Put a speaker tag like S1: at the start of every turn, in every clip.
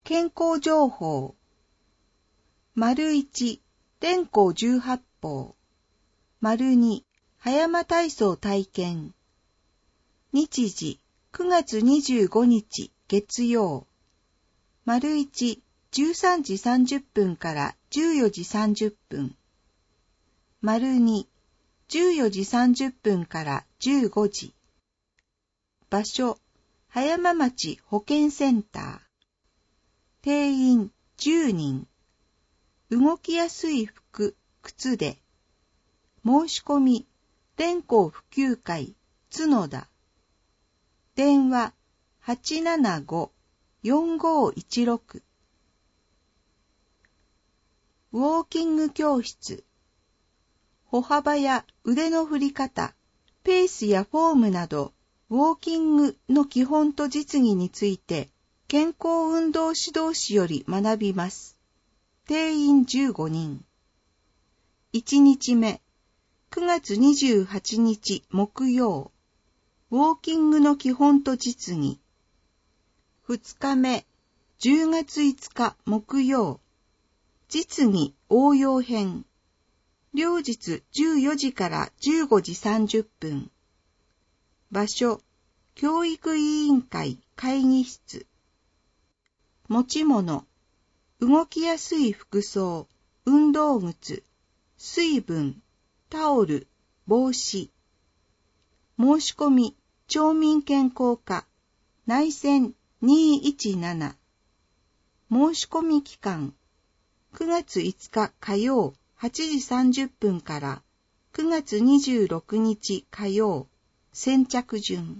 S1: 健康情報。1、蓮光18法。2、葉山体操体験。日時、9月25日月曜。1、13時30分から14時30分。2、14時30分から15時。場所、葉山町保健センター。定員10人。動きやすい服、靴で。申し込み、蓮光普及会、角田。電話、875-4516。ウォーキング教室。歩幅や腕の振り方、ペースやフォームなど、ウォーキングの基本と実技について、健康運動指導士より学びます。定員15人。1日目、9月28日木曜。ウォーキングの基本と実技。2日目、10月5日木曜。実技応用編。両日14時から15時30分。場所、教育委員会会議室。持ち物、動きやすい服装、運動靴、水分、タオル、帽子。申し込み、町民健康課、内線217。申し込み期間、9月5日火曜8時30分から9月26日火曜、先着順。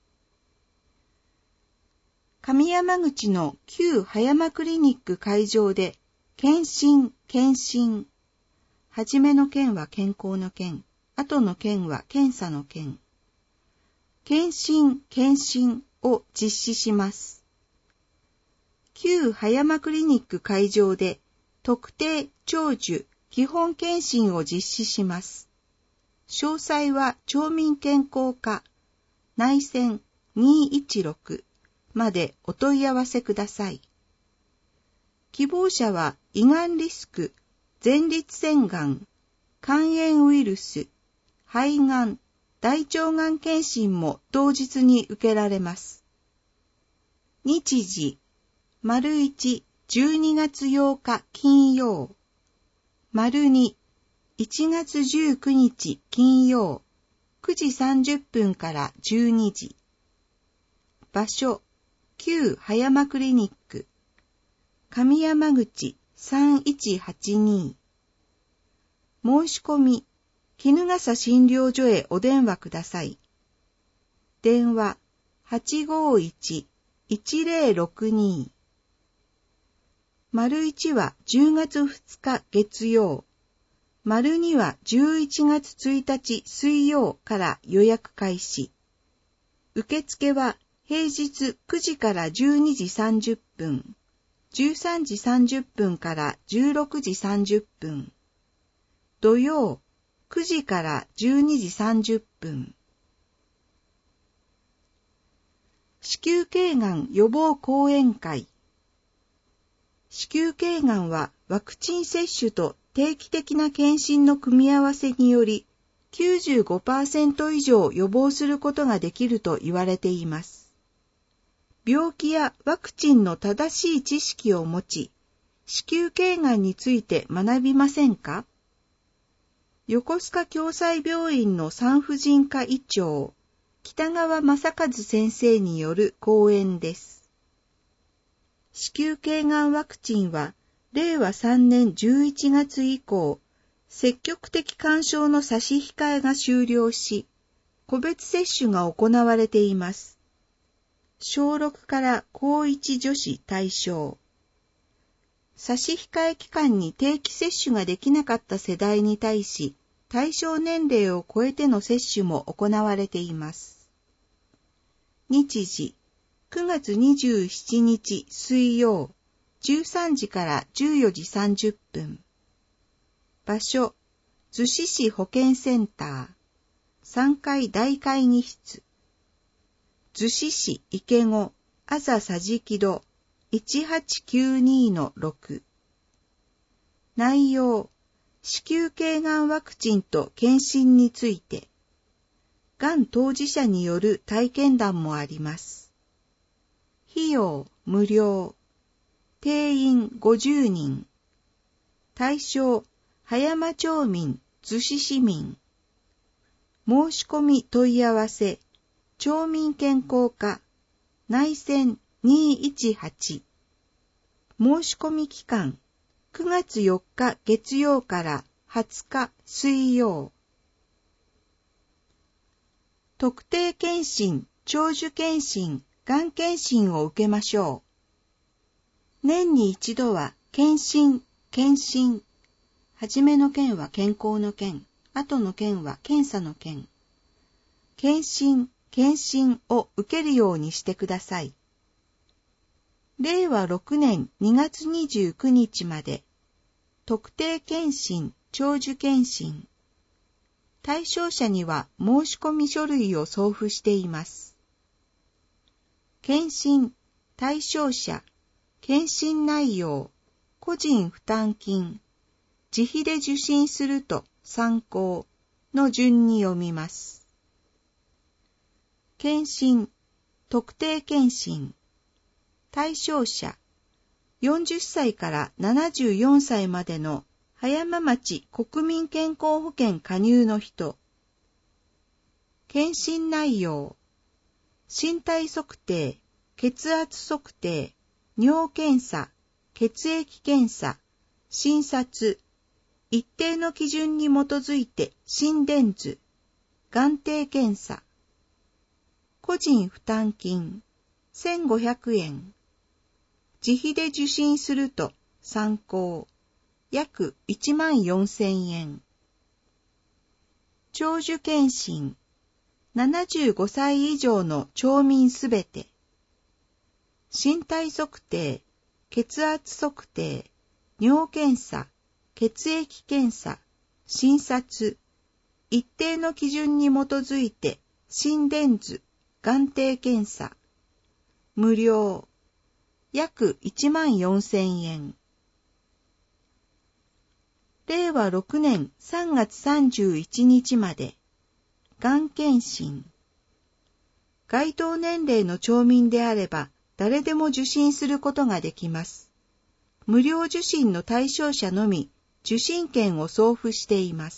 S1: 上山口の旧葉山クリニック会場で、検診。はじめの検は健康の検、後の検は検査の検。検診を実施します。旧葉山クリニック会場で、特定長寿基本検診を実施します。詳細は町民健康課、内線216までお問い合わせください。希望者は胃がんリスク、前立腺がん、肝炎ウイルス、肺がん、大腸がん検診も当日に受けられます。日時、1、12月8日金曜。2、1月19日金曜、9時30分から12時。場所、旧葉山クリニック、上山口3182。申し込み、衣笠診療所へお電話ください。電話、851-1062。1は10月2日月曜。2は11月1日水曜から予約開始。受付は平日9時から12時30分、13時30分から16時30分。土曜、9時から12時30分。子宮頸がん予防講演会。子宮頸がんはワクチン接種と定期的な検診の組み合わせにより 95% 以上予防することができると言われています。病気やワクチンの正しい知識を持ち、子宮頸がんについて学びませんか？横須賀共済病院の産婦人科医長、北川正和先生による講演です。子宮頸がんワクチンは、令和3年11月以降、積極的勧奨の差し控えが終了し、個別接種が行われています。小6から高1女子対象。差し控え期間に定期接種ができなかった世代に対し、対象年齢を超えての接種も行われています。日時、9月27日水曜、13時から14時30分。場所、逗子市保健センター、3階大会議室。逗子市池子、あざさじき戸、 1892-6。内容、子宮頸がんワクチンと検診について、がん当事者による体験談もあります。費用無料。定員50人。対象、葉山町民、逗子市民。申し込み問い合わせ、町民健康課、内線218。申し込み期間、9月4日月曜から20日水曜。特定健診、長寿健診、がん検診を受けましょう。年に一度は検診。はじめの件は健康の件、後の件は検査の件。検診を受けるようにしてください。令和6年2月29日まで、特定健診、長寿健診。対象者には申し込み書類を送付しています。検診、対象者、検診内容、個人負担金、自費で受診すると参考の順に読みます。検診、特定健診。対象者、40歳から74歳までの葉山町国民健康保険加入の人。検診内容、身体測定、血圧測定、尿検査、血液検査、診察、一定の基準に基づいて心電図、眼底検査。個人負担金、1500円。自費で受診すると参考、約14000円。長寿健診、75歳以上の町民すべて。身体測定、血圧測定、尿検査、血液検査、診察、一定の基準に基づいて心電図、眼底検査。無料。約14000円。令和6年3月31日まで、がん検診。該当年齢の町民であれば、誰でも受診することができます。無料受診の対象者のみ、受診券を送付しています。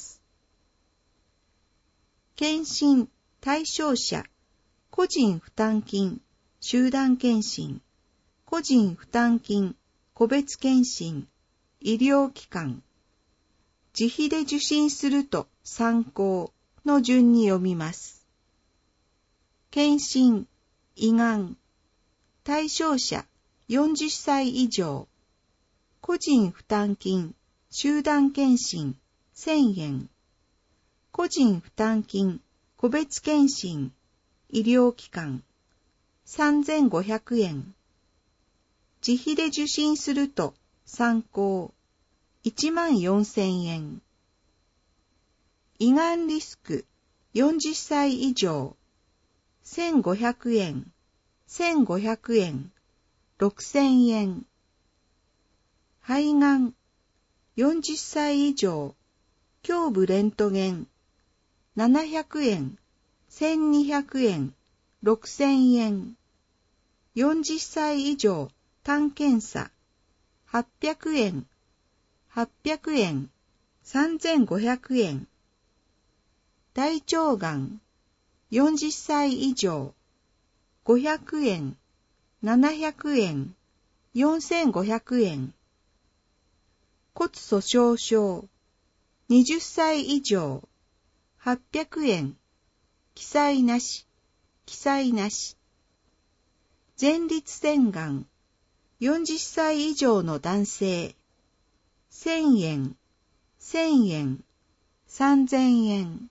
S1: 検診、対象者、個人負担金、集団検診。個人負担金、個別検診、医療機関。自費で受診すると参考の順に読みます。検診、胃がん。対象者、40歳以上。個人負担金、集団検診、1000円。個人負担金、個別検診、医療機関、3500円。自費で受診すると参考、14000円。胃がんリスク、40歳以上、1500円、1500円、6000円。肺がん、40歳以上、胸部レントゲン、700円、1200円、6000円。40歳以上、単検査、800円、800円、3500円。大腸がん、40歳以上、500円、700円、4500円。骨粗鬆症、20歳以上、800円、記載なし、記載なし。前立腺がん、40歳以上の男性、1000円、1000円、3000円。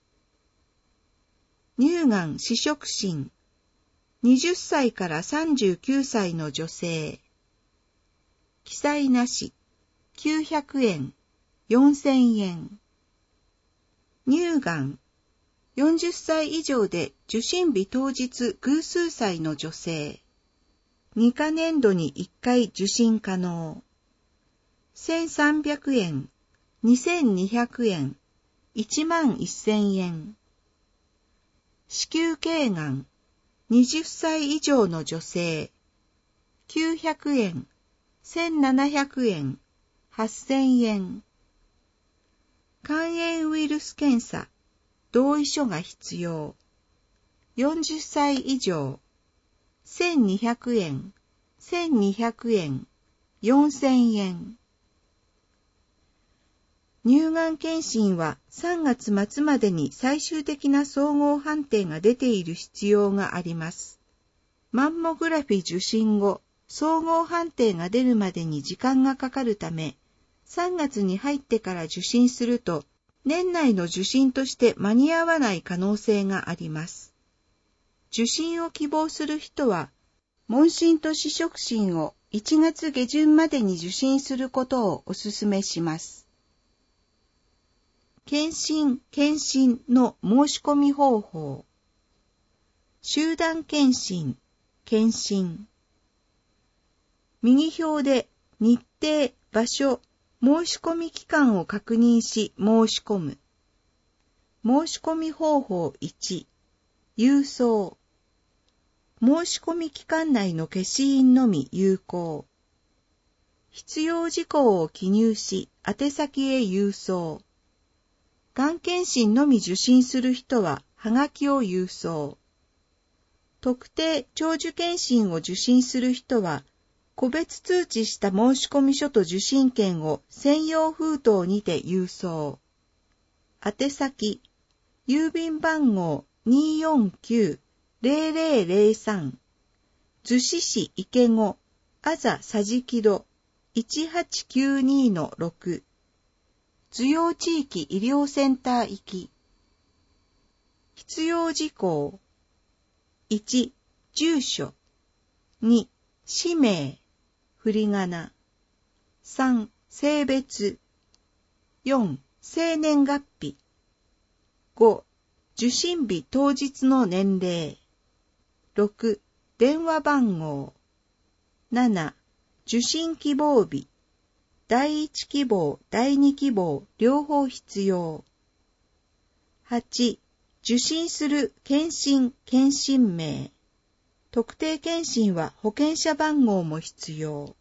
S1: 乳がん試食診、20歳から39歳の女性、記載なし、900円、4000円。乳がん、40歳以上で受診日当日偶数歳の女性、 2課年度に1回受診可能。1300円、2200円、11000円。子宮頸がん、20歳以上の女性、900円、1700円、8000円。肝炎ウイルス検査、同意書が必要。40歳以上、1200円、1200円、4000円。乳がん検診は3月末までに最終的な総合判定が出ている必要があります。マンモグラフィ受診後、総合判定が出るまでに時間がかかるため、3月に入ってから受診すると、年内の受診として間に合わない可能性があります。受診を希望する人は、問診と司職診を1月下旬までに受診することをお勧めします。検診の申し込み方法。集団検診、検診。右表で日程、場所、申し込み期間を確認し申し込む。申し込み方法1、郵送。申し込み期間内の消印のみ有効。必要事項を記入し、宛先へ郵送。がん検診のみ受診する人は、はがきを郵送。特定長寿検診を受診する人は、個別通知した申込書と受診券を専用封筒にて郵送。宛先、郵便番号 249-0003 逗子市池子、あざさじきど 1892-6 受容地域医療センター行き。必要事項。1、住所。2、氏名。振り仮名。3、性別。4、生年月日。5、受診日当日の年齢。6、電話番号。7、受診希望日。第1希望、第2希望、両方必要。8、受診する検診名。特定検診は保険者番号も必要。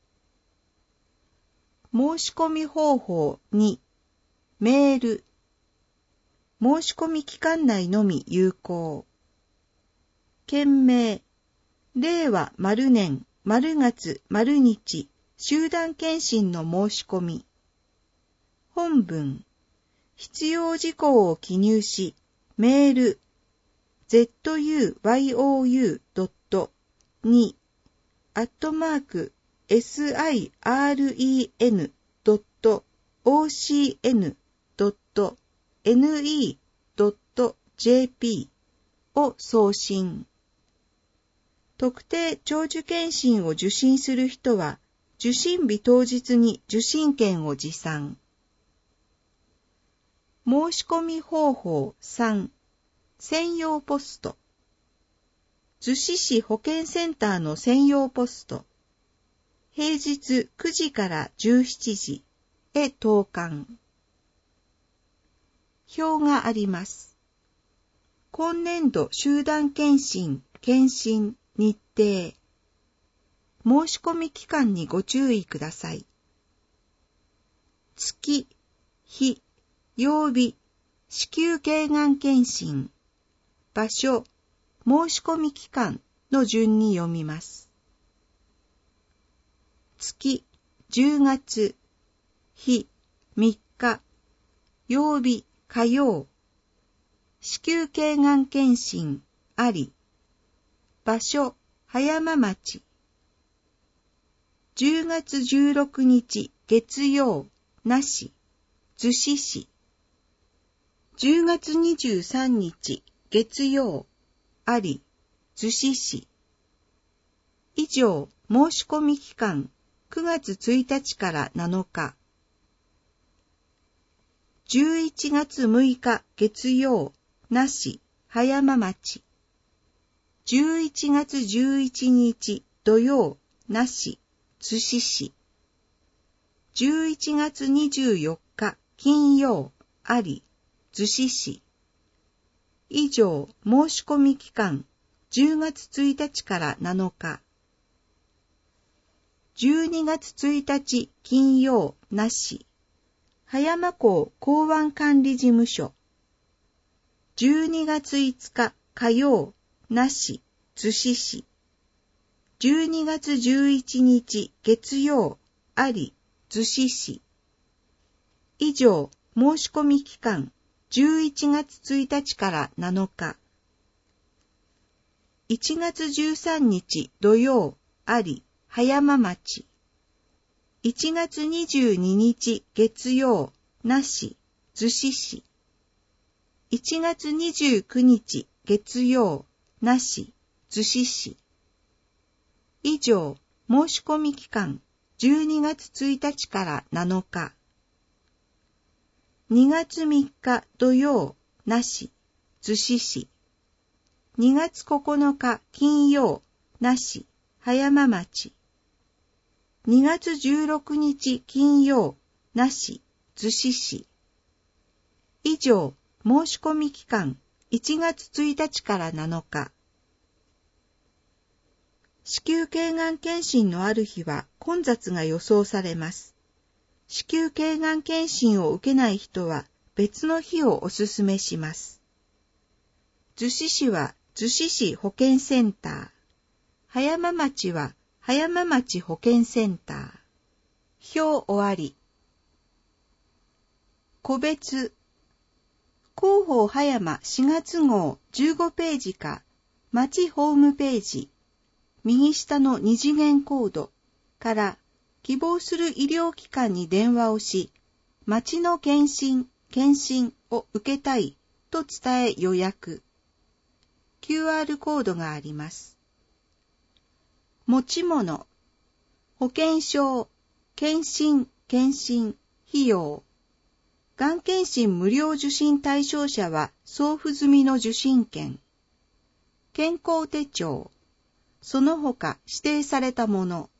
S1: 申し込み方法2、メール。申し込み期間内のみ有効。件名、令和○年○月○日集団検診の申し込み。本文、必要事項を記入し、メール、zyu2.2@siren.ocn.ne.jp を送信。特定長寿検診を受診する人は、受診日当日に受診券を持参。申し込み方法3、専用ポスト。逗子市保健センターの専用ポスト。平日9時から17時へ投函。表があります。今年度集団検診、日程。申し込み期間にご注意ください。月、日、曜日、子宮頸がん検診。場所、申し込み期間の順に読みます。月、10月、日、3日、曜日、火曜。子宮頸がん検診、あり。場所、葉山町。10月16日、月曜、なし、逗子市。10月23日、月曜、あり、逗子市。以上、申し込み期間、9月1日から7日。11月6日、月曜、なし、葉山町。11月11日、 土曜、なし、逗子市。11月24日、金曜、あり、逗子市。以上、申し込み期間、10月1日から7日。12月1日、金曜、なし。葉山港港湾管理事務所。12月5日、火曜、なし、逗子市。12月11日、月曜、あり、逗子市。以上、申し込み期間、11月1日から7日。1月13日、土曜、あり、葉山町。1月22日、月曜、なし、逗子市。1月29日、月曜、なし、逗子市。以上、申し込み期間、12月1日から7日。2月3日土曜、なし、逗子市。2月9日金曜、なし、葉山町。2月16日金曜、なし、逗子市。以上、申し込み期間、1月1日から7日。子宮頸がん検診のある日は混雑が予想されます。子宮頸がん検診を受けない人は別の日をお勧めします。逗子市は逗子市保健センター。葉山町は葉山町保健センター。表終わり。個別。広報葉山4月号15ページか、町ホームページ。右下の2次元コードから希望する医療機関に電話をし、町の検診を受けたいと伝え予約。QR コードがあります。持ち物、保険証、検診、費用。がん検診無料受診対象者は送付済みの受診券。健康手帳。その他指定されたもの。